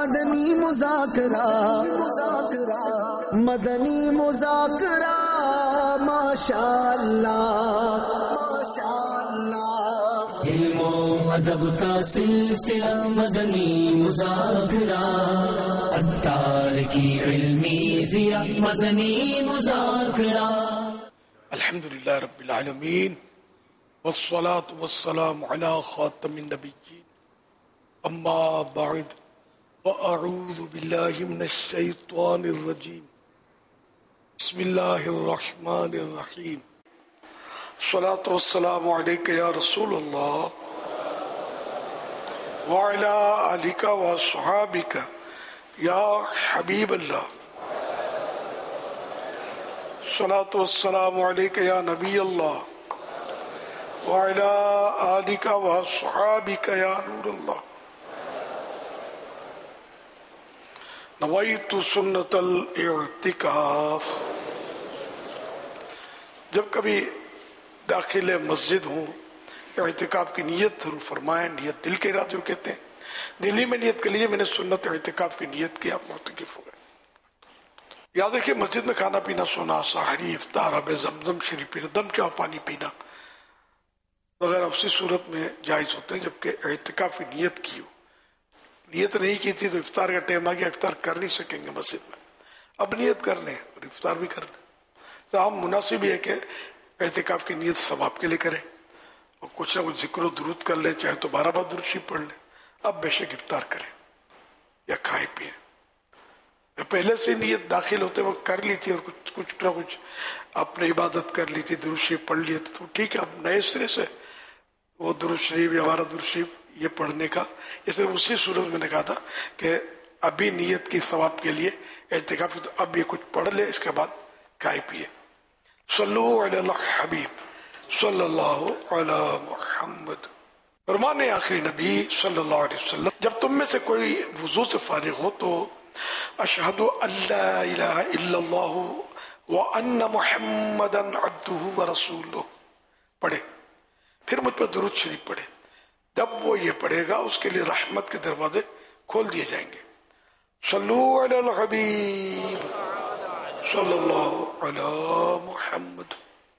مدنی مذاکرہ مدنی مذاکرہ ماشاء اللہ ماشاء اللہ علم و ادب کا سلسلہ مدنی مذاکرہ عطار کی علمی ضیاء مدنی مذاکرہ الحمدللہ رب العالمین والصلاة والسلام علی خاتم النبیین اما بعد وأعوذ بالله من الشيطان الرجيم بسم الله الرحمن الرحيم الصلاة والسلام عليك يا رسول الله وعلى آلك وصحابك يا حبيب الله الصلاة والسلام عليك يا نبي الله وعلى آلك وصحابك يا نور الله نویت سنت الاعتکاف. جب کبھی داخل مسجد ہوں اعتکاف کی نیت ضرور فرمائیں. نیت دل کے ارادے کو کہتے ہیں. دلی میں نیت کر لیجیے میں نے سنت اعتکاف کی نیت کی، آپ معتکف ہو گئے. یاد رکھیے مسجد میں کھانا پینا، سونا، سحری، افطار، آب زمزم شریف پینا، دم کیا پانی پینا وغیرہ اسی صورت میں جائز ہوتے ہیں جبکہ اعتکاف کی نیت کی ہو. نیت نہیں کی تھی تو افطار کا ٹائم آ گیا، افطار کر نہیں سکیں گے مسجد میں، اب نیت کر لیں اور افطار بھی کر لیں. تو ہم مناسب یہ ہے کہ اعتکاف کی نیت ثواب کے لیے کریں اور کچھ نہ کچھ ذکر و درود کر لیں، چاہے تو 12 بار درود شریف پڑھ لیں. اب بے شک افطار کریں یا کھائیں پیئیں. پہلے سے نیت داخل ہوتے وقت کر لی تھی اور کچھ نہ کچھ اپنے عبادت کر لی تھی، درود شریف پڑھ لیے تھے تو ٹھیک ہے. اب نئے سرے سے وہ درود شریف یا 12 درود شریف یہ پڑھنے کا، یہ صرف اسی صورت میں نے کہا تھا کہ ابھی نیت کی ثواب کے لیے اعتکاف، تو اب یہ کچھ پڑھ لے اس کے بعد کھائے پیے. صلو علی الحبیب صلی اللہ علی محمد. فرمان آخری نبی صلی اللہ علیہ وسلم، جب تم میں سے کوئی وضو سے فارغ ہو تو اشہد ان لا الہ الا اللہ وان محمدا عبدہ ورسولہ پڑھے، پھر مجھ پر درود شریف پڑھے. جب وہ یہ پڑھے گا اس کے لیے رحمت کے دروازے کھول دیے جائیں گے. صلو علی الحبیب صلی اللہ علی محمد.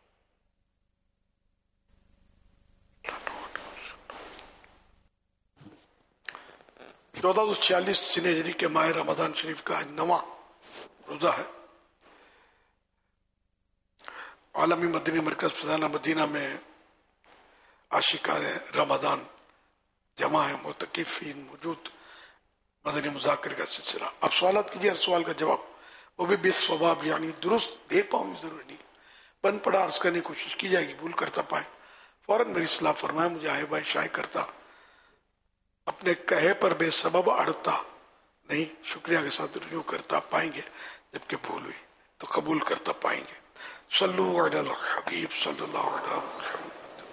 چودہ سو 46 ہجری کے ماہ رمضان شریف کا نواں روزہ ہے. عالمی مدنی مرکز فضانہ مدینہ میں عاشقان رمضان جمع ہے، معتکفین موجود، مدنی مذاکرے کا سلسلہ. اب سوالات کیجیے، ہر سوال کا جواب وہ بھی بالصواب یعنی درست دے پاؤں ضروری نہیں، بن پڑا عرض کرنے کی کوشش کی جائے گی. بھول کرتا پائیں فوراً میری اصلاح فرمائیں. مجھے آئے بھائی شائع کرتا، اپنے کہے پر بے سبب اڑتا نہیں، شکریہ کے ساتھ رجوع کرتا پائیں گے. جبکہ بھول ہوئی تو قبول کرتا پائیں گے. صلو علی الحبیب صلی اللہ علیہ وسلم.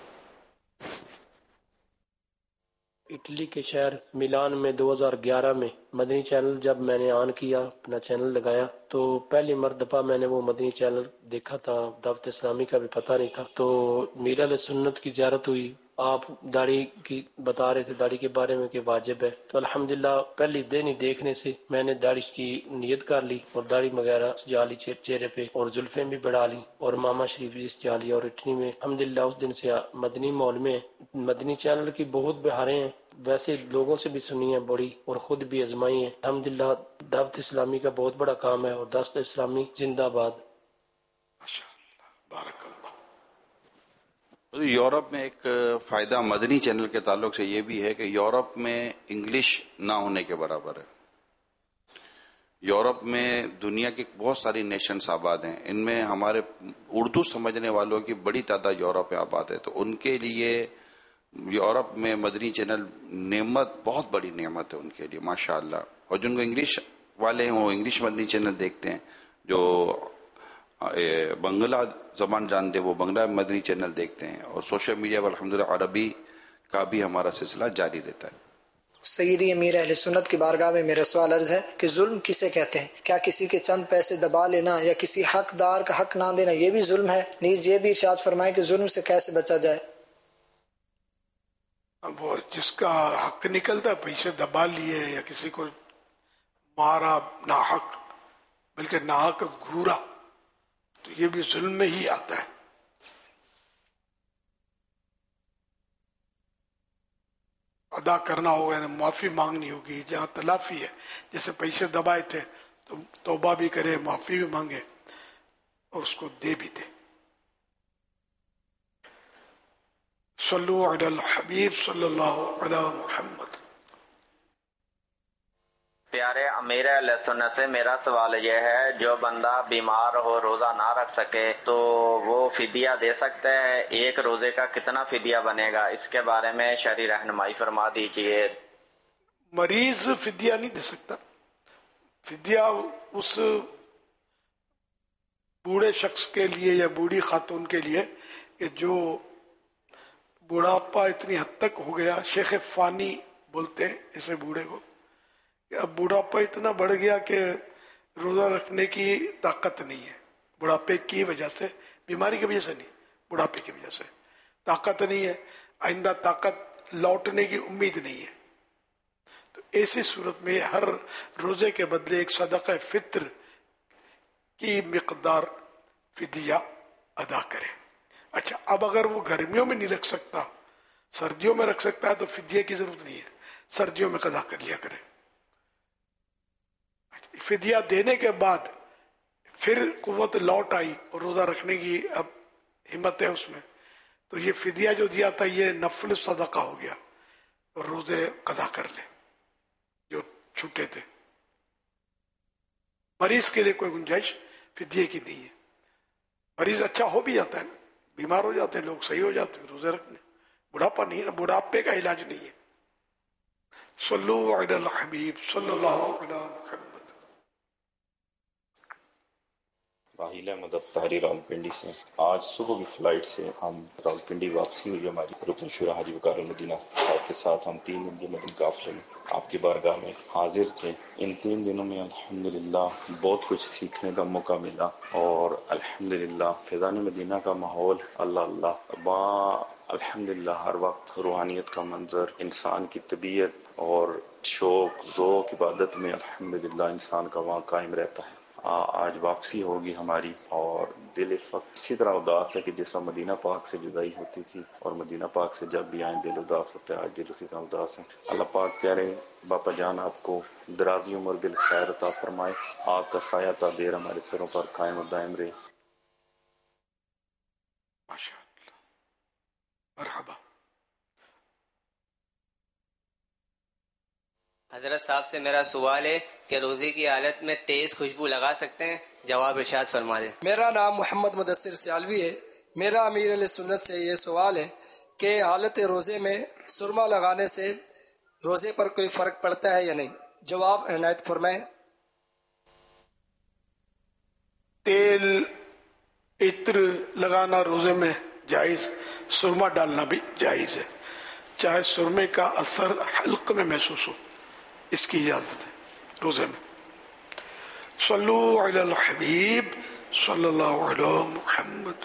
اٹلی کے شہر میلان میں 2011 میں مدنی چینل جب میں نے آن کیا، اپنا چینل لگایا تو پہلی مرتبہ میں نے وہ مدنی چینل دیکھا تھا. دعوت اسلامی کا بھی پتہ نہیں تھا. تو میر علیہ سنت کی زیارت ہوئی. آپ داڑھی کی بتا رہے تھے، داڑھی کے بارے میں کہ واجب ہے. تو الحمدللہ پہلی دن ہی دیکھنے سے میں نے داڑھی کی نیت کر لی اور داڑھی وغیرہ سجا لی چہرے پہ اور زلفیں بھی بڑھا لی اور ماما شریف بھی سجا لی. اور اٹلی میں الحمدللہ اس دن سے مدنی ماحول میں مدنی چینل کی بہت بہاریں ہیں. ویسے لوگوں سے بھی سنی ہیں بڑی اور خود بھی ازمائی ہیں. الحمدللہ دعوت اسلامی کا بہت بڑا کام ہے اور دعوت اسلامی زندہ باد. بارک اللہ. یورپ میں ایک فائدہ مدنی چینل کے تعلق سے یہ بھی ہے کہ یورپ میں انگلش نہ ہونے کے برابر ہے. یورپ میں دنیا کی بہت ساری نیشنز آباد ہیں، ان میں ہمارے اردو سمجھنے والوں کی بڑی تعداد یورپ میں آباد ہے. تو ان کے لیے یورپ میں مدنی چینل نعمت، بہت بڑی نعمت ہے ان کے لیے ماشاءاللہ. اور جن کو انگلش والے ہیں وہ انگلش مدنی چینل دیکھتے ہیں، جو بنگلہ زبان جانتے وہ بنگلہ مدنی چینل دیکھتے ہیں. اور سوشل میڈیا پر الحمدللہ عربی کا بھی ہمارا سلسلہ جاری رہتا ہے. سیدی امیر اہل سنت کی بارگاہ میں میرا سوال عرض ہے کہ ظلم کسے کہتے ہیں؟ کیا کسی کے چند پیسے دبا لینا یا کسی حقدار کا حق نہ دینا یہ بھی ظلم ہے؟ نیز یہ بھی ارشاد فرمائیں کہ ظلم سے کیسے بچا جائے؟ اب جس کا حق نکلتا ہے، پیسے دبا لیے یا کسی کو مارا ناحق، بلکہ ناحق گھورا، تو یہ بھی ظلم میں ہی آتا ہے. ادا کرنا ہوگا، یعنی معافی مانگنی ہوگی. جہاں تلافی ہے، جیسے پیسے دبائے تھے تو توبہ بھی کرے، معافی بھی مانگے اور اس کو دے بھی دے. صلو علی الحبیب صلی اللہ علی محمد. پیارے امیر اہل سنت سے میرا سوال یہ ہے، جو بندہ بیمار ہو، روزہ نہ رکھ سکے، تو وہ فدیہ دے سکتا ہے؟ ایک روزے کا کتنا فدیہ بنے گا؟ اس کے بارے میں شرعی رہنمائی فرما دیجیے. مریض فدیہ نہیں دے سکتا. فدیہ اس بوڑھے شخص کے لیے یا بوڑھی خاتون کے لیے کہ جو بڑھاپا اتنی حد تک ہو گیا، شیخ فانی بولتے ہیں اسے بوڑھے کو، کہ اب بڑھاپا اتنا بڑھ گیا کہ روزہ رکھنے کی طاقت نہیں ہے. بڑھاپے کی وجہ سے، بیماری کی وجہ سے نہیں، بڑھاپے کی وجہ سے طاقت نہیں ہے، آئندہ طاقت لوٹنے کی امید نہیں ہے. تو ایسی صورت میں ہر روزے کے بدلے ایک صدقہ فطر کی مقدار فدیہ ادا کرے. اچھا، اب اگر وہ گرمیوں میں نہیں رکھ سکتا، سردیوں میں رکھ سکتا ہے تو فدیہ کی ضرورت نہیں ہے، سردیوں میں قضا کر لیا کرے. فدیہ دینے کے بعد پھر قوت لوٹ آئی اور روزہ رکھنے کی اب ہمت ہے اس میں، تو یہ فدیہ جو دیا تھا یہ نفل صدقہ ہو گیا اور روزے قضا کر لے جو چھوٹے تھے. مریض کے لیے کوئی گنجائش فدیے کی نہیں ہے. مریض اچھا ہو بھی جاتا ہے نا، بیمار ہو جاتے ہیں لوگ، صحیح ہو جاتے ہیں روزے رکھنے. بڑھاپا نہیں ہے نا، بڑھاپے کا علاج نہیں ہے. صلو علی الحبیب صلی اللہ علی محمد. راحیل احمد ابتاری راولپنڈی سے. آج صبح کی فلائٹ سے ہم راولپنڈی واپسی ہوئی ہماری. رکن شورا حاجی وقار المدینہ صاحب کے ساتھ ہم 3 دن کے مدنی قافلے میں آپ کی بارگاہ میں حاضر تھے. ان 3 دنوں میں الحمدللہ بہت کچھ سیکھنے کا موقع ملا، اور الحمدللہ فیضان مدینہ کا ماحول اللہ اللہ وہاں الحمدللہ ہر وقت روحانیت کا منظر، انسان کی طبیعت اور شوق ذوق عبادت میں الحمدللہ انسان کا وہاں قائم رہتا ہے. آج واپسی ہوگی ہماری، اور دل اس وقت اسی طرح اداس ہے کہ جس طرح مدینہ پاک سے جدائی ہوتی تھی، اور مدینہ پاک سے جب بھی آئیں دل اداس ہوتا ہے، آج دل اسی طرح اداس ہے. اللہ پاک پیارے باپا جان آپ کو درازی عمر بالخیر عطا فرمائے، آپ کا سایہ تا دیر ہمارے سروں پر قائم و دائم رہے. ماشاء اللہ، مرحبا. حضرت صاحب سے میرا سوال ہے کہ روزے کی حالت میں تیز خوشبو لگا سکتے ہیں؟ جواب ارشاد فرما دیں. میرا نام محمد مدثر سیالوی ہے. میرا امیر علیہ سنت سے یہ سوال ہے کہ حالت روزے میں سرما لگانے سے روزے پر کوئی فرق پڑتا ہے یا نہیں؟ جواب عنایت فرمائیں. تیل عطر لگانا روزے میں جائز، سرما ڈالنا بھی جائز ہے، چاہے سرمے کا اثر حلق میں محسوس ہو، اس کی اجازت ہے روزے میں. صلو علی الحبیب صلی اللہ علی محمد.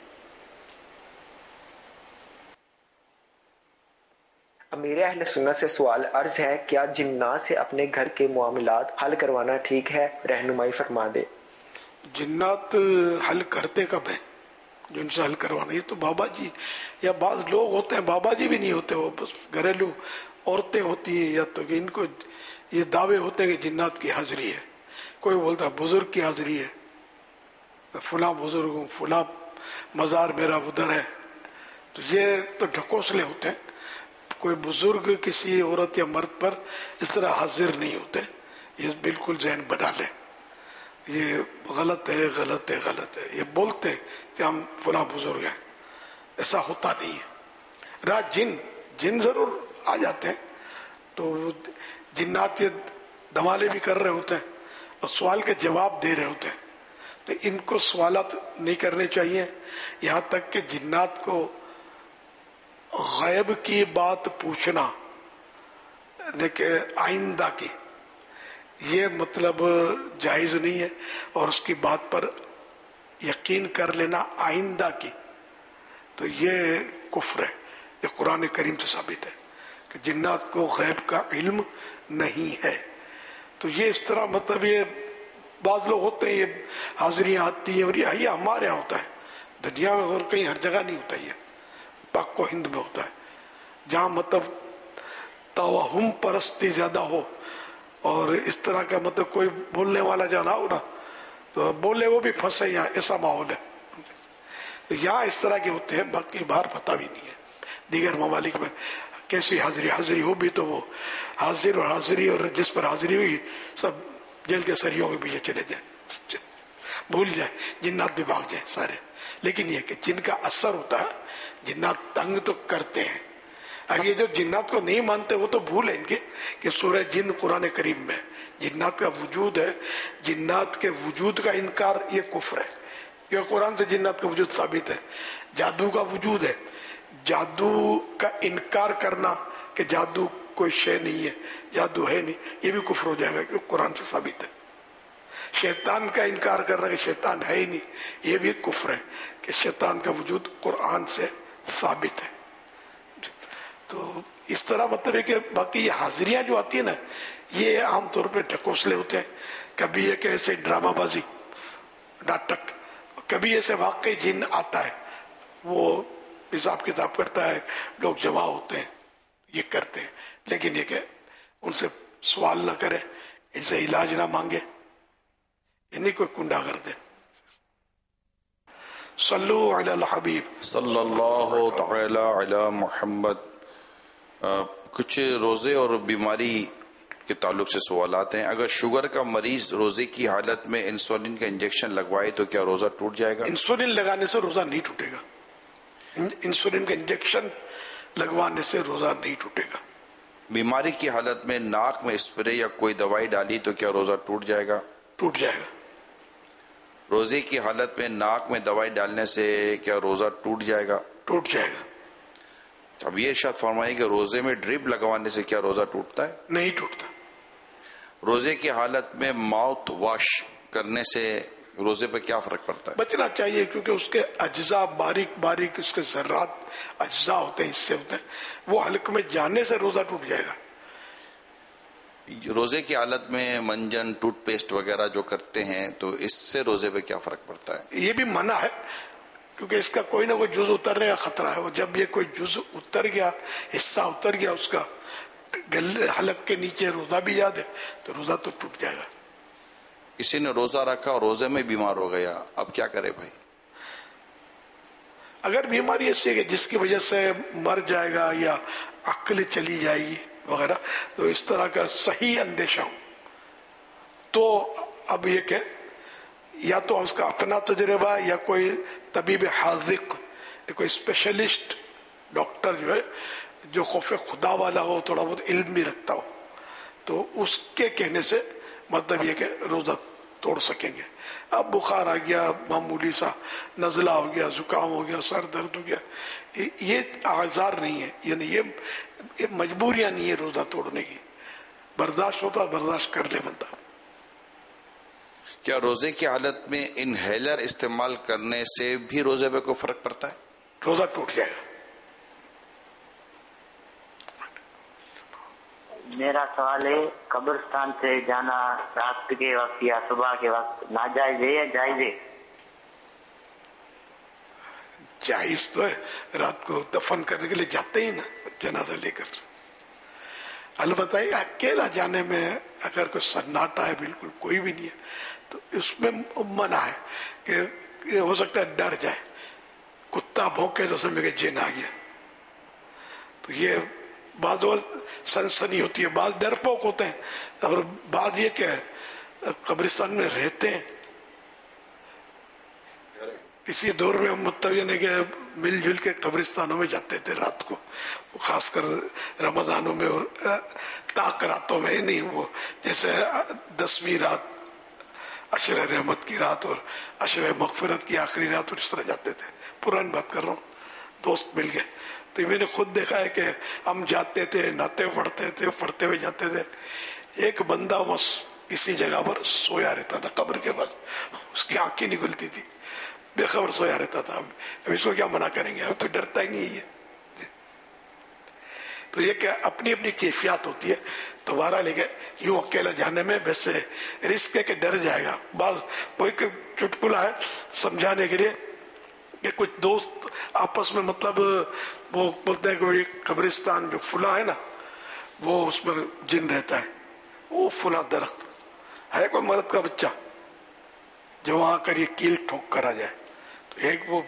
امیر اہل سنت سے سوال عرض ہے، کیا جنات سے اپنے گھر کے معاملات حل کروانا ٹھیک ہے؟ رہنمائی فرما دے. جنات حل کرتے کب ہیں؟ جو ان سے حل کروانا، یہ تو بابا جی یا بعض لوگ ہوتے ہیں، بابا جی بھی نہیں ہوتے، وہ بس گھریلو عورتیں ہوتی ہیں، یا تو کہ ان کو یہ دعوے ہوتے ہیں کہ جنات کی حاضری ہے. کوئی بولتا ہے بزرگ کی حاضری ہے، فلاں بزرگ ہوں، فلاں مزار میرا ادھر ہے. تو یہ تو ڈھکوسلے ہوتے ہیں. کوئی بزرگ کسی عورت یا مرد پر اس طرح حاضر نہیں ہوتے. یہ بالکل ذہن بنا لیں، یہ غلط ہے غلط ہے غلط ہے. یہ بولتے ہیں کہ ہم فلاں بزرگ ہیں، ایسا ہوتا نہیں ہے. رات جن ضرور آ جاتے ہیں، تو جنات یہ دمالے بھی کر رہے ہوتے ہیں اور سوال کے جواب دے رہے ہوتے ہیں. تو ان کو سوالات نہیں کرنے چاہیے، یہاں تک کہ جنات کو غیب کی بات پوچھنا لیکن آئندہ کی، یہ مطلب جائز نہیں ہے. اور اس کی بات پر یقین کر لینا آئندہ کی، تو یہ کفر ہے. یہ قرآن کریم سے ثابت ہے کہ جنات کو غیب کا علم نہیں ہے. تو یہ اس طرح مطلب یہ بعض لوگ ہوتے ہیں، یہ حاضریاں آتی ہیں، اور یہ ہمارے یہاں ہوتا ہے، دنیا میں اور کہیں ہر جگہ نہیں ہوتا، یہ پاک و ہند میں ہوتا ہے، جہاں مطلب توہم پرستی زیادہ ہو اور اس طرح کا مطلب کوئی بولنے والا جو نہ ہو نا تو بولے وہ بھی پھنسے، یہاں ایسا ماحول ہے، یہاں اس طرح کے ہوتے ہیں، باقی باہر پتہ بھی نہیں ہے دیگر ممالک میں کیسی حاضری ہو بھی تو وہ حاضر اور حاضری اور جس پر حاضری ہوئی سب جیل کے سریوں کے پیچھے چلے جائیں، بھول جائیں، جنات بھی بھاگ جائیں سارے. لیکن یہ کہ جن کا اثر ہوتا ہے جنات تنگ تو کرتے ہیں. اب یہ جو جنات کو نہیں مانتے وہ تو بھول ہیں ان کے کہ سورہ جن قرآن کریم میں جنات کا وجود ہے، جنات کے وجود کا انکار یہ کفر ہے. یہ قرآن سے جنات کا وجود ثابت ہے. جادو کا وجود ہے، جادو کا انکار کرنا کہ جادو کوئی شے نہیں ہے، جادو ہے نہیں، یہ بھی کفر ہو جائے گا کیونکہ قرآن سے ثابت ہے. شیطان کا انکار کرنا کہ شیطان ہے ہی نہیں، یہ بھی کفر ہے کہ شیطان کا وجود قرآن سے ثابت ہے. تو اس طرح مطلب ہے کہ باقی یہ حاضریاں جو آتی ہیں نا یہ عام طور پہ ڈھکوسلے ہوتے ہیں، کبھی یہ کہ ایسے ڈرامہ بازی ناٹک، کبھی ایسے واقعی جن آتا ہے وہ حساب کتاب کرتا ہے، لوگ جمع ہوتے ہیں یہ کرتے ہیں. لیکن یہ کہ ان سے سوال نہ کرے، ان سے علاج نہ مانگے، یہ نہیں کوئی کنڈا کر دے. صلو علی الحبیب صلی اللہ تعالی علی محمد. کچھ روزے اور بیماری کے تعلق سے سوالات ہیں. اگر شوگر کا مریض روزے کی حالت میں انسولین کا انجیکشن لگوائے تو کیا روزہ ٹوٹ جائے گا؟ انسولین لگانے سے روزہ نہیں ٹوٹے گا. انسولین کا انجیکشن لگوانے سے روزہ نہیں ٹوٹے گا. بیماری کی حالت میں ناک میں اسپرے یا کوئی دوائی ڈالی تو کیا روزہ ٹوٹ جائے گا؟ ٹوٹ جائے گا. روزے کی حالت میں ناک میں دوائی ڈالنے سے کیا روزہ ٹوٹ جائے گا؟ ٹوٹ جائے گا. اب یہ ارشاد فرمائے کہ روزے میں ڈرپ لگوانے سے کیا روزہ ٹوٹتا ہے؟ نہیں ٹوٹتا. روزے کی حالت میں ماؤتھ واش کرنے سے روزے پہ کیا فرق پڑتا ہے؟ بچنا چاہیے کیونکہ اس کے اجزاء باریک باریک اس کے ذرات اجزاء ہوتے ہیں، حصے ہوتے ہیں، وہ حلق میں جانے سے روزہ ٹوٹ جائے گا. روزے کی حالت میں منجن ٹوتھ پیسٹ وغیرہ جو کرتے ہیں تو اس سے روزے پہ کیا فرق پڑتا ہے؟ یہ بھی منع ہے کیونکہ اس کا کوئی نہ کوئی جز اترنے کا خطرہ ہے. جب یہ کوئی جز اتر گیا، حصہ اتر گیا اس کا حلق کے نیچے، روزہ بھی یاد ہے تو روزہ تو ٹوٹ جائے گا. کسی نے روزہ رکھا اور روزے میں بیمار ہو گیا، اب کیا کرے بھائی؟ اگر بیماری ایسی ہے کہ جس کی وجہ سے مر جائے گا یا عقل چلی جائے گی وغیرہ، تو اس طرح کا صحیح اندیشہ ہو تو اب یہ کہ یا تو اس کا اپنا تجربہ یا کوئی طبیب حاذق، کوئی اسپیشلسٹ ڈاکٹر جو ہے جو خوف خدا والا ہو، تھوڑا بہت علم بھی رکھتا ہو، تو اس کے کہنے سے مطلب یہ کہ روزہ توڑ سکیں گے. اب بخار آ گیا، معمولی سا نزلہ ہو گیا، زکام ہو گیا، سر درد ہو گیا، یہ اعذار نہیں ہے، یعنی یہ مجبوریاں نہیں ہے روزہ توڑنے کی. برداشت ہوتا برداشت کر لے بندہ. کیا روزے کی حالت میں انہیلر استعمال کرنے سے بھی روزے پہ کوئی فرق پڑتا ہے؟ روزہ ٹوٹ جائے گا. میرا سوال ہے قبرستان سے جانا رات کے وقت یا صبح کے وقت ناجائز ہے یا جائز ہے؟ جائز تو ہے، رات کو دفن کرنے کے لیے جاتے ہی نا جنازہ لے کر. البتہ اکیلا جانے میں اگر کوئی سناٹا ہے، بالکل کوئی بھی نہیں ہے، تو اس میں منع ہے کہ ہو سکتا ہے ڈر جائے، کتا بھونکے تو سمجھے کہ جن آ گیا. تو یہ بعض سنسنی ہوتی ہے، بعض ڈرپوک ہوتے ہیں، اور بعض یہ کہ قبرستان میں رہتے ہیں. کسی دور میں متعین ہے کہ مل جل کے قبرستانوں میں جاتے تھے رات کو، خاص کر رمضانوں میں اور تاک راتوں میں، نہیں وہ جیسے 10ویں رات، عشر رحمت کی رات اور عشر مغفرت کی آخری رات، اور اس طرح جاتے تھے. پرانی بات کر رہا ہوں، دوست مل گئے تو میں نے خود دیکھا ہے کہ ہم جاتے تھے، ناطے پڑھتے تھے، پڑھتے ہوئے جاتے تھے. ایک بندہ بس کسی جگہ پر سویا رہتا تھا قبر کے بعد، اس کی آنکھیں نہیں کھلتی تھی، بے خبر سویا رہتا تھا. اب اس کو کیا منع کریں گے؟ اب تو ڈرتا ہی نہیں ہے. تو یہ کہ اپنی اپنی کیفیات ہوتی ہے. تو بہرحال لے کے یوں اکیلا جانے میں ویسے رسک ہے کہ ڈر جائے گا. بعض کوئی چٹکلا ہے سمجھانے کے لیے کہ کچھ دوست آپس میں مطلب وہ بولتے ہیں کہ قبرستان جو فلاں ہے نا وہ اس میں جن رہتا ہے, وہ فلاں درخت ہے کوئی مرد کا بچہ جو وہاں کر یہ کیل ٹھوک کر آ جائے. تو ایک وہ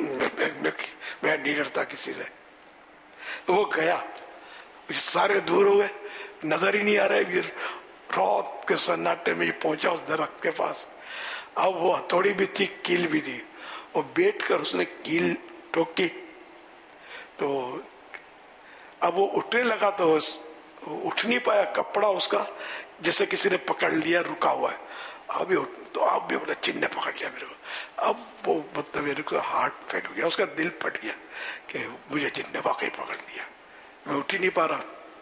میں نہیں ڈرتا کسی سے. تو وہ گیا, سارے دور ہوئے, نظر ہی نہیں آ رہا. رات کے سناٹے میں یہ پہنچا اس درخت کے پاس. اب وہ ہتھوڑی بھی تھی, کیل بھی تھی, اور بیٹھ کر اس نے کیل ٹھوکی. تو اب وہ اٹھنے لگا تو اٹھ نہیں پایا, کپڑا اس کا جیسے کسی نے پکڑ لیا, رکا ہوا ہے. ابھی تو آپ بھی بولا جن نے پکڑ لیا میرے کو. اب وہ مطلب میرے کو ہارٹ پھٹ گیا, اس کا دل پھٹ گیا کہ مجھے جن نے واقعی پکڑ لیا, میں اٹھ ہی نہیں پا رہا.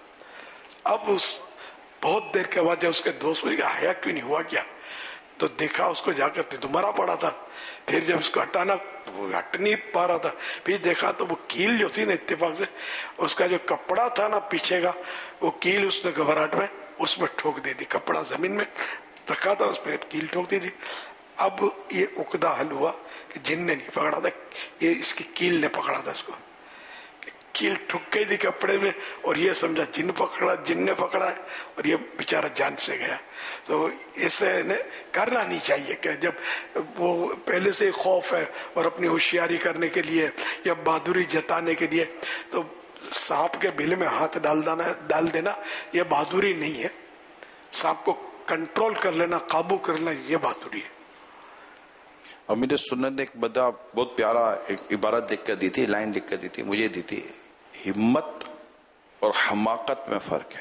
اب اس بہت دیر کے بعد جب اس کے دوست ہوئی کہ آیا کیوں نہیں, ہوا کیا, تو دیکھا اس کو جا کر تو مرا پڑا تھا. پھر جب اس کو ہٹانا وہ ہٹ نہیں پا رہا تھا, پھر دیکھا تو وہ کیل جو تھی نا اتفاق سے اس کا جو کپڑا تھا نا پیچھے کا, وہ کیل اس نے گھبراہٹ میں اس میں ٹھوک دی تھی. کپڑا زمین میں رکھا تھا, اس پہ کیل ٹھوک دی تھی. اب یہ عقدہ حل ہوا کہ جن نے نہیں پکڑا تھا, یہ اس کی کیل نے پکڑا تھا. اس کو کیل ٹھک گئی تھی کپڑے میں, اور یہ سمجھا جن پکڑا, جن نے پکڑا ہے, اور یہ بیچارہ جان سے گیا. تو اسے کرنا نہیں چاہیے کہ جب وہ پہلے سے خوف ہے اور اپنی ہوشیاری کرنے کے لیے یا بہادری جتانے کے لیے تو سانپ کے بل میں ہاتھ ڈال دینا یہ بہادری نہیں ہے. سانپ کو کنٹرول کر لینا, قابو کر لینا, یہ بہادری ہے. امیر سنت نے ایک بہت پیارا ایک عبارت لکھ کر دی تھی, لائن لکھ کر دی تھی, مجھے دی تھی, ہمت اور حماقت میں فرق ہے.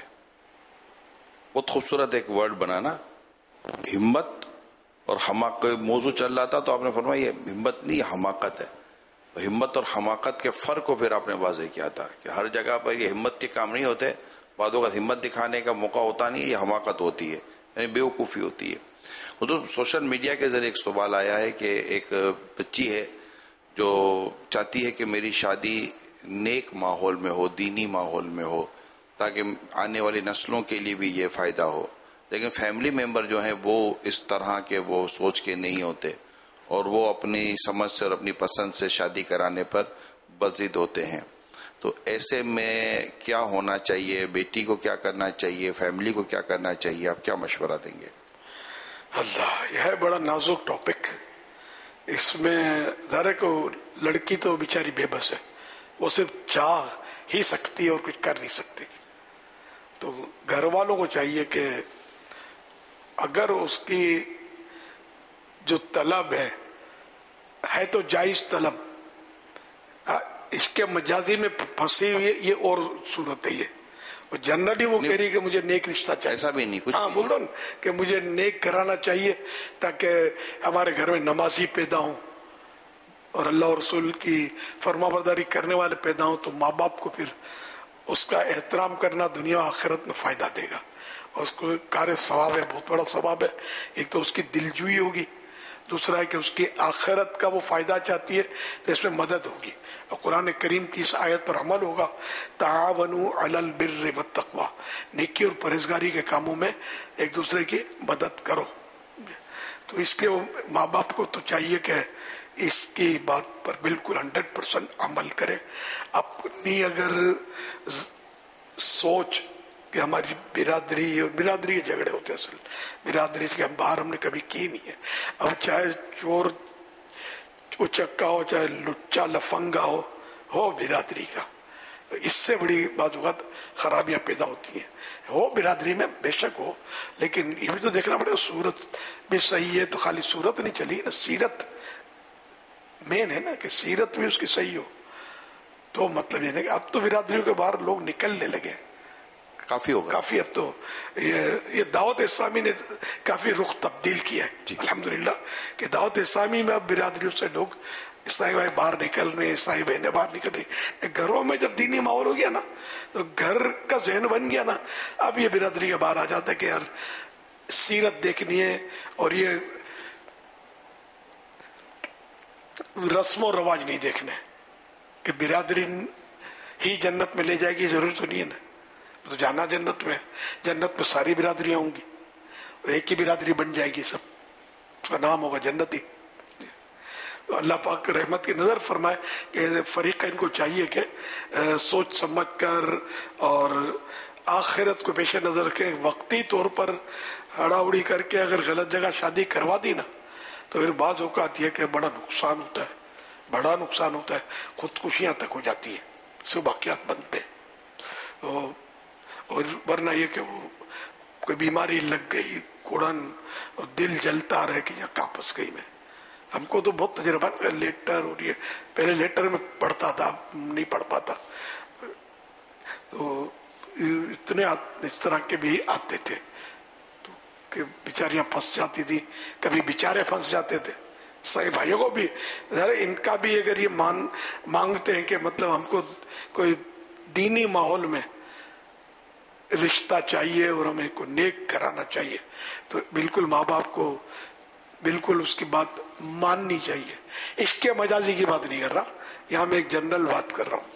بہت خوبصورت ایک ورڈ بنا نا, ہمت اور حماقت. موضوع چل رہا تھا تو آپ نے فرمایا یہ ہمت نہیں, یہ حماقت ہے. ہمت اور حماقت کے فرق کو پھر آپ نے واضح کیا تھا کہ ہر جگہ پر یہ ہمت کے کام نہیں ہوتے, بعض اوقات ہمت دکھانے کا موقع ہوتا نہیں, یہ حماقت ہوتی ہے, یعنی بیوقوفی ہوتی ہے. تو سوشل میڈیا کے ذریعے ایک سوال آیا ہے کہ ایک بچی ہے جو چاہتی ہے کہ میری شادی نیک ماحول میں ہو, دینی ماحول میں ہو, تاکہ آنے والی نسلوں کے لیے بھی یہ فائدہ ہو. لیکن فیملی ممبر جو ہیں وہ اس طرح کے وہ سوچ کے نہیں ہوتے, اور وہ اپنی سمجھ سے اور اپنی پسند سے شادی کرانے پر بضد ہوتے ہیں. تو ایسے میں کیا ہونا چاہیے, بیٹی کو کیا کرنا چاہیے, فیملی کو کیا کرنا چاہیے, آپ کیا مشورہ دیں گے؟ اللہ, یہ ہے بڑا نازک ٹاپک. اس میں ذرا کو لڑکی تو بیچاری بے بس ہے, وہ صرف چاہ ہی سکتی ہے اور کچھ کر نہیں سکتی. تو گھر والوں کو چاہیے کہ اگر اس کی جو طلب ہے تو جائز طلب, اس کے مجازی میں پھنسی ہوئی یہ اور صورت ہے. یہ جنرلی وہ کہہ رہی کہ مجھے نیک رشتہ چاہیے, ایسا بھی نہیں کچھ. ہاں بول دو کہ مجھے نیک گھرانا چاہیے تاکہ ہمارے گھر میں نمازی پیدا ہوں اور اللہ اور رسول کی فرما برداری کرنے والے پیدا ہوں. تو ماں باپ کو پھر اس کا احترام کرنا دنیا و آخرت میں فائدہ دے گا, اور اس کو کار ثواب ہے, بہت بڑا ثواب ہے. ایک تو اس کی دلجوئی ہوگی, دوسرا ہے کہ اس کی آخرت کا وہ فائدہ چاہتی ہے تو اس میں مدد ہوگی. اور قرآن کریم کی اس آیت پر عمل ہوگا, تعاونوا علی البر والتقوی, نیکی اور پرہیزگاری کے کاموں میں ایک دوسرے کی مدد کرو. تو اس لیے ماں باپ کو تو چاہیے کہ اس کی بات پر بالکل 100% عمل کرے. اپنی اگر سوچ کہ ہماری برادری اور برادری کے جھگڑے ہوتے ہیں, اصل برادری سے باہر ہم نے کبھی کی نہیں ہے. اب چاہے چور اچکا ہو, چاہے لچا لفنگا ہو برادری کا, اس سے بڑی بعض اوقات خرابیاں پیدا ہوتی ہیں. ہو برادری میں بے شک ہو, لیکن یہ بھی تو دیکھنا پڑے گا صورت بھی صحیح ہے. تو خالی صورت نہیں چلی نا, سیرت مین ہے نا, کہ سیرت بھی اس کی صحیح ہو. تو مطلب یہ نہیں کہ اب تو برادریوں کے باہر لوگ نکلنے لگے, کافی ہوگا, کافی. اب تو یہ دعوت اسلامی نے کافی رخ تبدیل کیا ہے الحمدللہ, کہ دعوت اسلامی میں اب برادریوں سے لوگ اسلامی بھائی باہر نکل رہے ہیں, اسلامی بہنیں باہر نکل رہی ہیں. گھروں میں جب دینی ماحول ہو گیا نا, تو گھر کا ذہن بن گیا نا, اب یہ برادری کے باہر آ جاتا ہے کہ یار سیرت دیکھنی ہے, اور یہ رسم و رواج نہیں دیکھنے, کہ برادری ہی جنت میں لے جائے گی ضروری تو نہیں ہے نا. تو جانا جنت میں ہے, جنت میں ساری برادریاں ہوں گی, ایک ہی برادری بن جائے گی, سب اس کا نام ہوگا جنتی. اللہ پاک رحمت کی نظر فرمائے کہ فریقین کو چاہیے کہ سوچ سمجھ کر اور آخرت کو پیش نظر رکھیں. وقتی طور پر اڑا اڑی کر کے اگر غلط جگہ شادی کروا دی نا تو پھر بعض اوقات یہ کہ بڑا نقصان ہوتا ہے, بڑا نقصان ہوتا ہے, خودکشیاں تک ہو جاتی ہیں, سب واقعات بنتے ہیں. اور ورنہ یہ کہ وہ کوئی بیماری لگ گئی, کوڑن, اور دل جلتا رہے کہ یہاں کہاں پھنس گئی میں. ہم کو تو بہت تجربہ لیٹر, اور یہ پہلے لیٹر میں پڑھتا تھا, اب نہیں پڑھ پاتا. تو اتنے اس طرح کے بھی آتے تھے تو کہ بیچاریاں پھنس جاتی تھی, کبھی بیچارے پھنس جاتے تھے. صحیح بھائیوں کو بھی ان کا بھی اگر یہ مانگتے ہیں کہ مطلب ہم کو کوئی دینی ماحول میں رشتہ چاہیے اور ہمیں کو نیک کرانا چاہیے, تو بالکل ماں باپ کو بالکل اس کی بات ماننی چاہیے. عشق کے مجازی کی بات نہیں کر رہا, یہاں میں ایک جنرل بات کر رہا ہوں.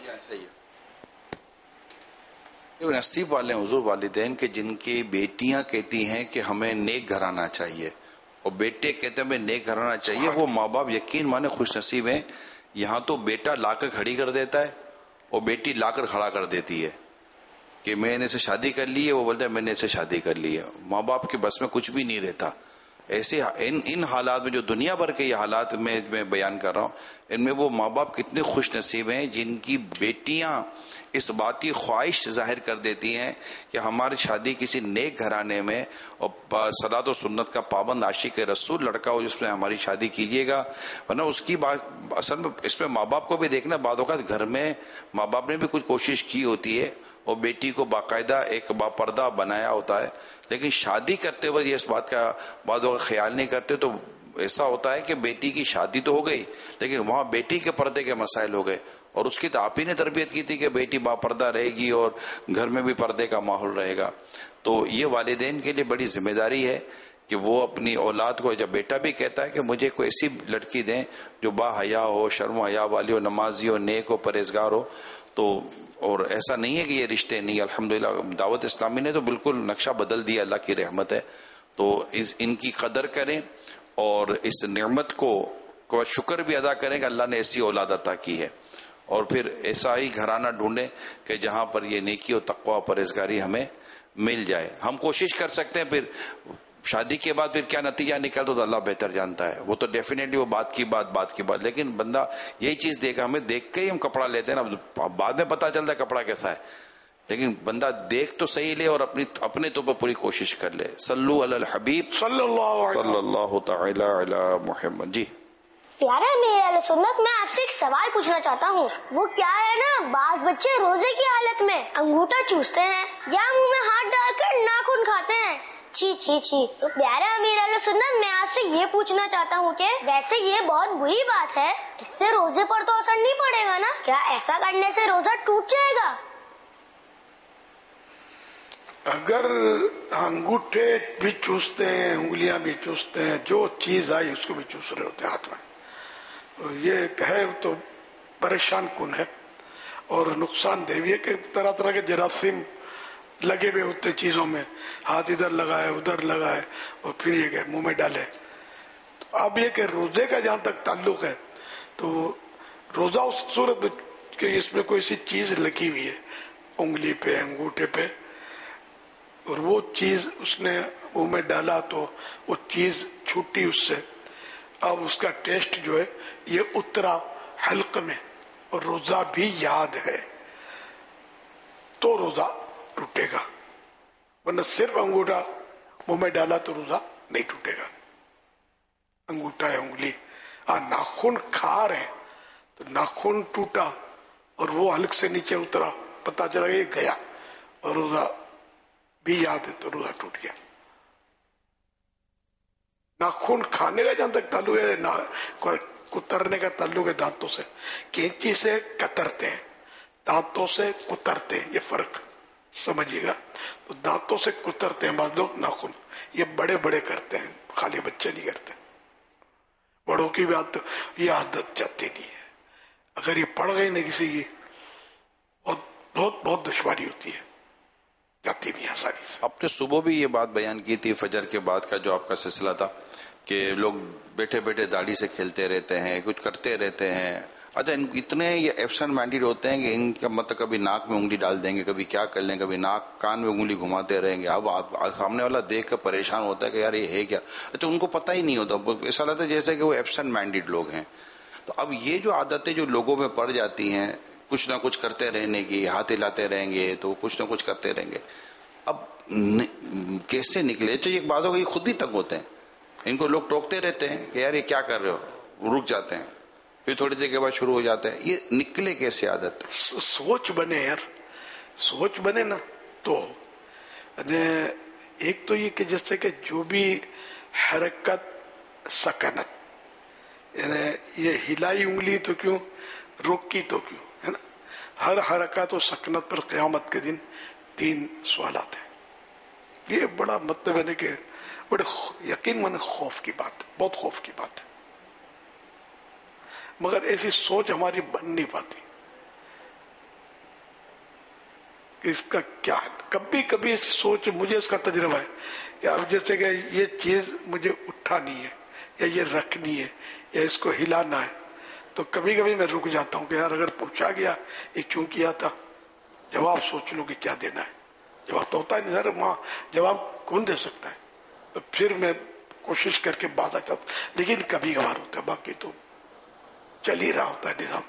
نصیب والے حضور والدین کے جن کی بیٹیاں کہتی ہیں کہ ہمیں نیک گھرانا چاہیے اور بیٹے کہتے ہیں ہمیں نیک گھرانا چاہیے, وہ ماں باپ یقین مانے خوش نصیب ہیں. یہاں تو بیٹا لا کر کھڑی کر دیتا ہے اور بیٹی لا کر کھڑا کر دیتی ہے کہ میں نے اسے شادی کر لی ہے, وہ بولتا ہے میں نے اسے شادی کر لی ہے. ماں باپ کے بس میں کچھ بھی نہیں رہتا. ایسے ان حالات میں جو دنیا بھر کے یہ حالات میں بیان کر رہا ہوں, ان میں وہ ماں باپ کتنے خوش نصیب ہیں جن کی بیٹیاں اس بات کی خواہش ظاہر کر دیتی ہیں کہ ہماری شادی کسی نیک گھرانے میں اور صلاۃ و سنت کا پابند عاشق رسول لڑکا ہو جس میں ہماری شادی کیجیے گا. ورنہ اس کی بات اصل میں اس میں ماں باپ کو بھی دیکھنا, بعض اوقات گھر میں ماں باپ نے بھی کچھ کوشش کی ہوتی ہے اور بیٹی کو باقاعدہ ایک باپردہ بنایا ہوتا ہے, لیکن شادی کرتے وقت یہ اس بات کا بعض اوقات خیال نہیں کرتے. تو ایسا ہوتا ہے کہ بیٹی کی شادی تو ہو گئی لیکن وہاں بیٹی کے پردے کے مسائل ہو گئے, اور اس کی تو آپ ہی نے تربیت کی تھی کہ بیٹی باپردہ رہے گی اور گھر میں بھی پردے کا ماحول رہے گا. تو یہ والدین کے لیے بڑی ذمہ داری ہے کہ وہ اپنی اولاد کو, جب بیٹا بھی کہتا ہے کہ مجھے کوئی ایسی لڑکی دیں جو با حیا ہو, شرم و حیا والی ہو, نمازی ہو, نیک ہو, پرہیزگار ہو, تو اور ایسا نہیں ہے کہ یہ رشتے نہیں. الحمدللہ دعوت اسلامی نے تو بالکل نقشہ بدل دیا, اللہ کی رحمت ہے. تو ان کی قدر کریں اور اس نعمت کو شکر بھی ادا کریں کہ اللہ نے ایسی اولاد عطا کی ہے, اور پھر ایسا ہی گھرانہ ڈھونڈیں کہ جہاں پر یہ نیکی و تقوی و پرہیزگاری ہمیں مل جائے. ہم کوشش کر سکتے ہیں, پھر شادی کے بعد پھر کیا نتیجہ نکلتا تو اللہ بہتر جانتا ہے. وہ تو ڈیفینیٹلی وہ بات کی بات, لیکن بندہ یہی چیز دیکھا, ہمیں دیکھ کے ہی ہم کپڑا لیتے ہیں نا, بعد میں پتا چلتا ہے کپڑا کیسا ہے, لیکن بندہ دیکھ تو صحیح لے اور اپنے تو پر پوری کوشش کر لے. صلو علی الحبیب صلی اللہ تعالی علی محمد. جی پیارے میرے اہل سنت, میں آپ سے ایک سوال پوچھنا چاہتا ہوں. وہ کیا ہے نا, بعض بچے روزے کی حالت میں انگوٹھا چوستے ہیں یا منہ میں ہاتھ ڈال کر ناخن کھاتے ہیں. چھی چھی چھی. تو پیارے امیر اہل سنت, میں آپ سے یہ پوچھنا چاہتا ہوں کہ ویسے یہ بہت بری بات ہے, اس سے روزے پر تو اثر نہیں پڑے گا نا؟ کیا ایسا کرنے سے روزہ ٹوٹ جائے گا؟ اگر انگوٹھے بھی چوستے ہیں, انگلیاں بھی چوستے ہیں, جو چیز آئی اس کو بھی چوس رہے ہوتے ہیں ہاتھ میں, یہ ہے تو پریشان کن ہے اور نقصان دہ بھی ہے کہ طرح طرح کے جراثیم لگے ہوئے ہوتے چیزوں میں, ہاتھ ادھر لگائے ادھر لگائے اور پھر یہ کہ منہ میں ڈالے. تو اب یہ کہ روزے کا جہاں تک تعلق ہے تو روزہ اس صورت میں کہ اس میں کوئی سی چیز لگی ہوئی ہے انگلی پہ, انگوٹھے پہ, اور وہ چیز اس نے منہ میں ڈالا تو وہ چیز چھوٹی اس سے, اب اس کا ٹیسٹ جو ہے یہ اترا حلق میں اور روزہ بھی یاد ہے تو روزہ ٹوٹے گا, ورنہ صرف انگوٹھا منہ میں ڈالا تو روزہ نہیں ٹوٹے گا. انگوٹھا ہے, انگلی, ناخن کھا رہے تو ناخن ٹوٹا اور وہ حلق سے نیچے اترا, پتا چلا یہ گیا اور روزہ بھی یاد ہے تو روزہ ٹوٹ گیا. ناخن کھانے کا جہاں تک تعلق ہے, کترنے کا تعلق ہے دانتوں سے, کینچی سے کترتے ہیں, دانتوں سے کترتے ہیں, یہ فرق سمجھیے گا. تو دانتوں سے کترتے ہیں بعض لوگ ناخن, یہ بڑے بڑے کرتے ہیں, خالی بچے نہیں کرتے. بڑوں کی بات یہ عادت جاتی نہیں ہے. اگر یہ پڑ گئی نا کسی کی, اور बहुत बहुत दुश्वारी होती है, जाती नहीं आसानी से। आपने सुबह भी ये बात बयान की थी, फजर के बाद का जो आपका सिलसिला था कि लोग बैठे बैठे दाढ़ी से खेलते रहते हैं, कुछ करते रहते हैं। अच्छा, इतने ये एब्सेंट माइंडेड होते हैं कि इनका मतलब कभी नाक में उंगली डाल देंगे, कभी क्या कर लेंगे, कभी नाक कान में उंगली घुमाते रहेंगे। अब सामने वाला देख कर परेशान होता है कि यार ये है क्या। अच्छा, उनको पता ही नहीं होता, ऐसा लगता है जैसे कि वो एब्सेंट माइंडेड लोग हैं। तो अब ये जो आदतें जो लोगों में पड़ जाती हैं, कुछ ना कुछ करते रहने की, हाथ हिलाते रहेंगे तो कुछ ना कुछ करते रहेंगे, अब कैसे निकले। तो एक बात हो गई, खुद भी तंग होते हैं, इनको लोग टोकते रहते हैं कि यार ये क्या कर रहे हो, वो रुक जाते हैं, फिर थोड़ी देर के बाद शुरू हो जाते हैं। ये निकले कैसे आदत? सोच बने यार, सोच बने ना तो एक तो ये कि जैसे कि जो भी हरकत सकनत, ये हिलाई उंगली तो क्यों, रोकी तो क्यों, है ना। हर हरकत और सकनत पर क़यामत के दिन 3 सवालात हैं। ये बड़ा मतलब है कि बड़े यकीन मन खौफ की बात है, बहुत खौफ की बात है। मगर ऐसी सोच हमारी बन नहीं पाती कि इसका क्या है। कभी कभी ऐसी सोच, मुझे इसका तजुर्बा है कि अब जैसे कि ये चीज मुझे उठानी है या ये रखनी है या इसको हिलाना है, तो कभी कभी मैं रुक जाता हूँ कि यार अगर पूछा गया ये क्यों किया था, जवाब सोच लूं कि क्या देना है। जवाब तो होता है नहीं सर, वहां जवाब कौन दे सकता है। तो फिर मैं कोशिश करके बात आता, लेकिन कभी कभार होता है, बाकी तो चल ही रहा होता है निजाम।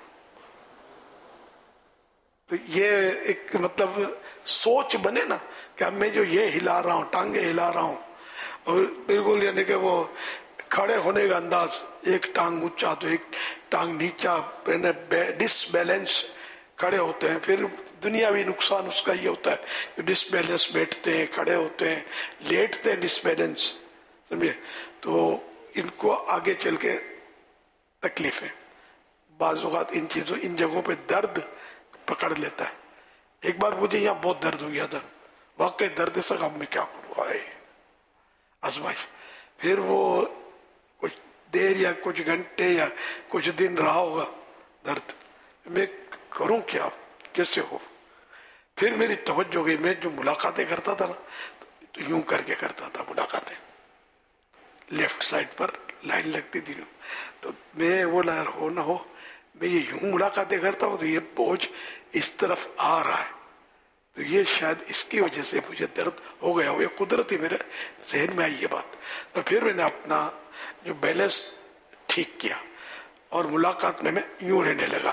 तो ये एक मतलब सोच बने ना कि अब मैं जो ये हिला रहा हूँ, टांगे हिला रहा हूँ, और बिल्कुल यानी कि वो खड़े होने का अंदाज, एक टांग ऊंचा तो एक टांग नीचा, डिसबैलेंस खड़े होते हैं। फिर दुनियावी नुकसान उसका ये होता है कि डिसबैलेंस बैठते हैं, खड़े होते हैं, लेटते हैं डिसबैलेंस, समझे। तो इनको आगे चल के तकलीफ है। बाज़ औक़ात इन चीजों, इन जगहों पे दर्द पकड़ लेता है। एक बार मुझे यहाँ बहुत दर्द हो गया था, वाकई दर्द से अब मैं क्या करूँ, आजमाइश। फिर वो कुछ देर या कुछ घंटे या कुछ दिन रहा होगा दर्द, मैं करूं क्या, कैसे हो। फिर मेरी तवज्जो गई, मैं जो मुलाकातें करता था ना तो यूं करके करता था मुलाकातें, लेफ्ट साइड पर लाइन लगती थी, तो मैं वो यार हो ना हो, मैं ये यूं मुलाकातें करता हूँ तो ये बोझ इस तरफ आ रहा है, तो ये शायद इसकी वजह से मुझे दर्द हो गया हो, ये कुदरती मेरे जहन में आई ये बात। तो फिर मैंने अपना जो बैलेंस ठीक किया और मुलाकात में मैं यूं रहने लगा,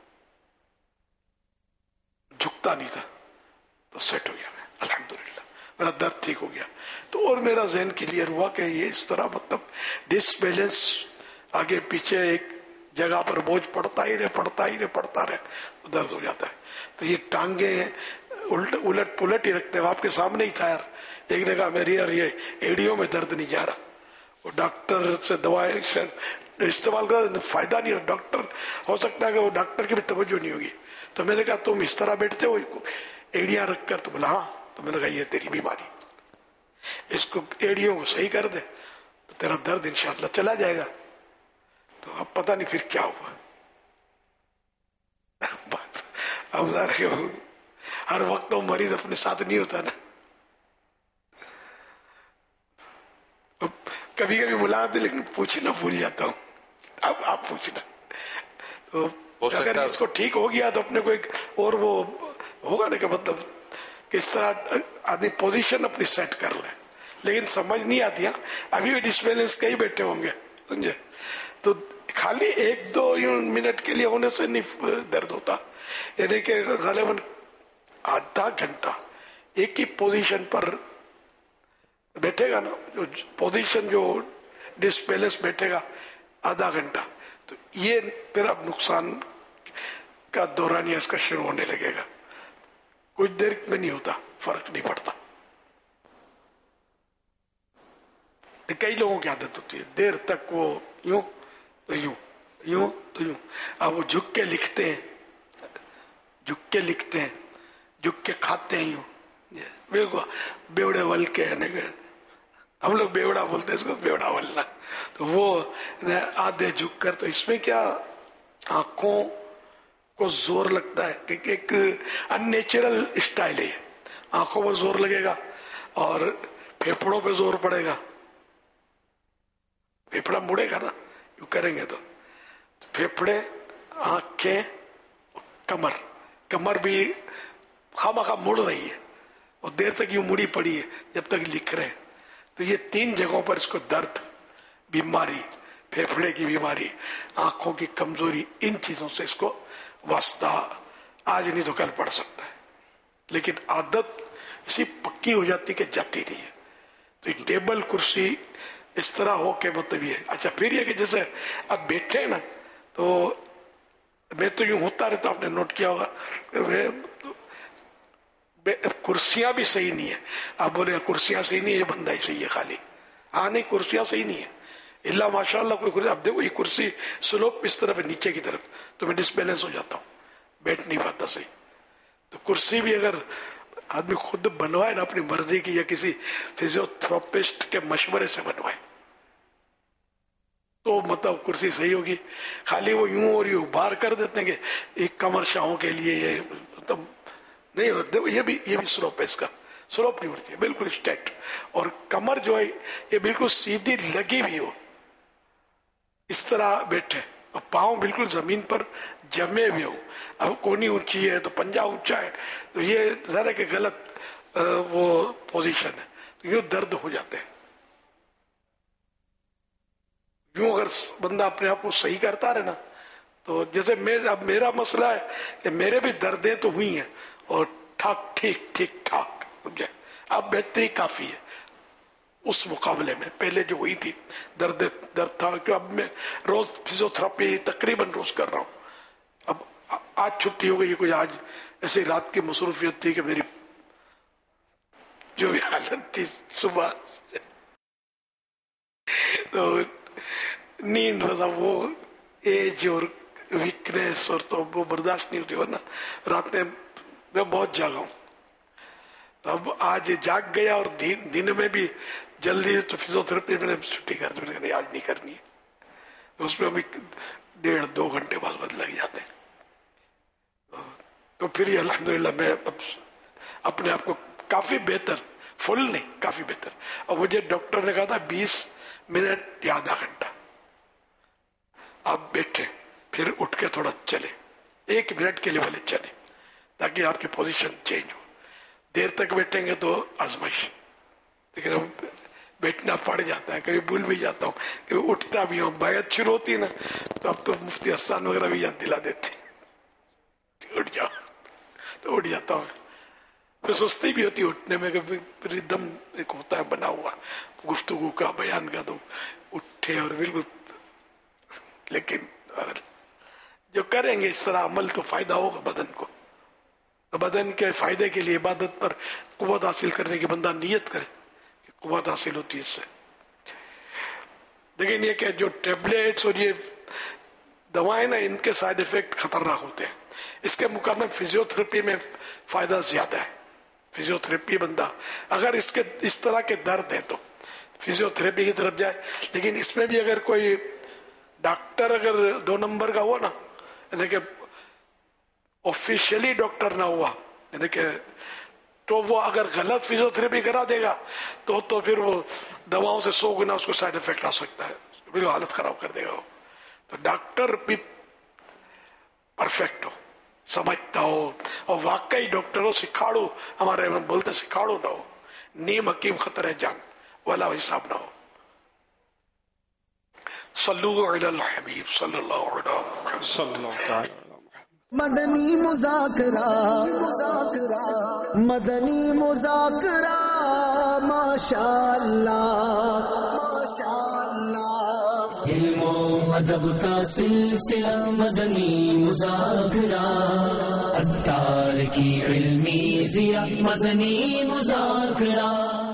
झुकता नहीं था, तो सेट हो गया मैं, अल्हम्दुलिल्लाह मेरा दर्द ठीक हो गया। तो और मेरा जहन क्लियर हुआ कि ये इस तरह मतलब डिसबैलेंस, आगे पीछे एक जगह पर बोझ पड़ता ही रहे तो दर्द हो जाता है। तो ये टांगे उलट पुलट ही रखते हैं, आपके सामने ही था यार। एक ने कहा मेरी यार ये एड़ियों में दर्द नहीं जा रहा, वो डॉक्टर से दवाएं इस्तेमाल कर फायदा नहीं हो, डॉक्टर हो सकता है कि वो डॉक्टर की भी तवज्जो नहीं होगी। तो मैंने कहा तुम इस तरह बैठते हो एड़ियां रखकर, तो बोला हाँ। तो मैंने कहा ये तेरी बीमारी, इसको एड़ियों को सही कर दे तो तेरा दर्द इंशाअल्लाह चला जाएगा। तो अब पता नहीं फिर क्या हुआ बात। अब हर वक्त तो मरीज अपने साथ नहीं होता ना, कभी कभी बुलाते लेकिन पूछना भूल जाता हूँ। अब आप पूछना, तो अगर इसको ठीक हो गया तो अपने को एक और वो होगा ना कि मतलब किस तरह आदमी पोजीशन अपनी सेट कर ले, लेकिन समझ नहीं आती है। अभी भी डिसबैलेंस कहीं बैठे होंगे, समझे। तो खाली 1-2 मिनट के लिए होने से नहीं दर्द होता, यानी कि गलबन आधा घंटा एक ही पोजीशन पर बैठेगा ना, जो पोजीशन जो डिसबैलेंस बैठेगा आधा घंटा, तो ये फिर अब नुकसान का दौरानिया इसका शुरू होने लगेगा। कुछ देर में नहीं होता, फर्क नहीं पड़ता। तो कई लोगों की आदत होती है देर तक वो यूं तो यूं, यूं तो यूं। अब वो झुक के लिखते हैं, झुक के खाते हैं यूं, बेवड़े वल के, हम लोग बेवड़ा बोलते हैं इसको, बेवड़ा वलना। तो वो आधे झुक कर, तो इसमें क्या आंखों کو زور لگتا ہے کہ ایک ان نیچرل اسٹائل ہے. آنکھوں پر زور لگے گا اور پھیپھڑوں پہ زور پڑے گا. پھیپھڑا مڑے گا نا یوں کریں گے تو پھیپھڑے, آنکھیں, کمر بھی خواہ مڑ رہی ہے اور دیر تک یوں مڑی پڑی ہے جب تک لکھ رہے ہیں. تو یہ 3 جگہوں پر اس کو درد, بیماری, پھیپھڑے کی بیماری, آنکھوں کی کمزوری, ان چیزوں سے اس کو واسطہ آج نہیں تو کل پڑ سکتا ہے. لیکن عادت اسی پکی ہو جاتی کہ جاتی نہیں ہے. تو ٹیبل کرسی اس طرح ہو کہ مطلب یہ. اچھا پھر یہ کہ جیسے اب بیٹھے نا تو میں تو یوں ہوتا رہتا, آپ نے نوٹ کیا ہوگا, کرسیاں بھی صحیح نہیں ہے. آپ بولے کرسیاں صحیح نہیں ہے, یہ بندہ ہی صحیح ہے خالی. ہاں نہیں, کرسیاں صحیح نہیں ہے اللہ ماشاء اللہ کوئی کرسی. اب دیکھو یہ کرسی سلوپ اس طرف ہے نیچے کی طرف, تو میں ڈس بیلنس ہو جاتا ہوں, بیٹھ نہیں پاتا صحیح. تو کرسی بھی اگر آدمی خود بنوائے نا اپنی مرضی کی, یا کسی فزیوتھراپسٹ کے مشورے سے بنوائے, تو مطلب کرسی صحیح ہوگی. خالی وہ یوں اور یوں بار کر دیتے ہیں کہ ایک کمر شاہوں کے لیے یہ مطلب نہیں ہوتا. یہ بھی سلوپ ہے, اس کا سلوپ نہیں ہوتی ہے, بالکل اسٹیٹ. اور کمر جو ہے یہ بالکل سیدھی لگی بھی ہو, اس طرح بیٹھے, اور پاؤں بالکل زمین پر جمے بھی ہو. اب کونی اونچی ہے تو پنجہ اونچا ہے, تو یہ ذرا کہ غلط وہ پوزیشن ہے, تو یوں درد ہو جاتے ہیں. یوں اگر بندہ اپنے آپ کو صحیح کرتا رہے نا, تو جیسے اب میرا مسئلہ ہے کہ میرے بھی دردیں تو ہوئی ہیں اور ٹھیک ٹھاک, اب بہتری کافی ہے اس مقابلے میں. پہلے جو ہوئی تھی درد تھا, کہ اب میں روز فزیوتھراپی تقریباً روز کر رہا ہوں. اب آج چھٹی ہو گئی, کچھ آج ایسی رات کی مصروفیت تھی کہ میری جو بھی حالت تھی صبح تو نیند, مطلب وہ ایج اور ویکنیس اور تو وہ برداشت نہیں ہوتی, ورنہ رات میں بہت جاگا ہوں. تو اب آج جاگ گیا, اور دن میں بھی جلدی, تو فزیوتھراپی میں نے چھٹی کر دی, میں نے آج نہیں کرنی ہے. اس میں ابھی 1.5-2 گھنٹے بعد لگ جاتے ہیں. تو پھر الحمدللہ میں اپنے آپ کو کافی بہتر, فل نہیں کافی بہتر. اور مجھے ڈاکٹر نے کہا تھا 20 منٹ یا آدھا گھنٹہ آپ بیٹھے, پھر اٹھ کے تھوڑا چلے, 1 منٹ کے لیے بھلے چلے, تاکہ آپ کی پوزیشن چینج ہو. دیر تک بیٹھیں گے تو آزمائش, لیکن اب بیٹھنا پڑ جاتا ہے, کبھی بھول بھی جاتا ہوں, کبھی اٹھتا بھی ہوں. بیعت شروع ہوتی ہے نا, تو اب تو مفتی حسان وغیرہ بھی یاد دلا دیتے, اٹھ جاؤ, تو اٹھ جاتا ہوں. پھر سستی بھی ہوتی اٹھنے میں, کہ دم ایک ہوتا ہے بنا ہوا گفتگو کا, بیان کا, تو اٹھے اور بالکل. لیکن جو کریں گے اس طرح عمل, تو فائدہ ہوگا بدن کو. بدن کے فائدے کے لیے عبادت پر قوت حاصل کرنے کی بندہ نیت کرے کہ قوت حاصل ہوتی ہے اس سے. لیکن یہ کہ جو ٹیبلیٹس اور یہ دوائیں نا, ان کے سائیڈ ایفیکٹ خطرناک ہوتے ہیں. اس کے مقابلے فزیوتھراپی میں فائدہ زیادہ ہے. فزیوتھراپی بندہ اگر اس طرح کے درد ہے تو فزیوتھراپی کی طرف جائے. لیکن اس میں بھی اگر کوئی ڈاکٹر اگر 2 نمبر کا ہوا نا, یعنی کہ آفیشلی ڈاکٹر نہ ہوا, یعنی کہ تو وہ اگر غلط فزیوتھراپی کرا دے گا تو پھر وہ دواؤں سے 100 گنا اس کو سائیڈ افیکٹ آ سکتا ہے, بالکل حالت خراب کر دے گا وہ. تو ڈاکٹر بھی پرفیکٹ ہو, سمجھتا ہو, اور واقعی ڈاکٹر ہو, سکھاڑو, ہمارے بولتے سکھاڑو نہ ہو, نیم حکیم خطر جان والا حساب نہ ہو. صلو علی الحبیب صلی اللہ علیہ وسلم. مدنی مذاکرہ مدنی مذاکرہ ماشاء اللہ ماشاء اللہ. علم و ادب کا سلسلہ مدنی مذاکرہ, عطار کی علمی ضیاء مدنی مذاکرہ.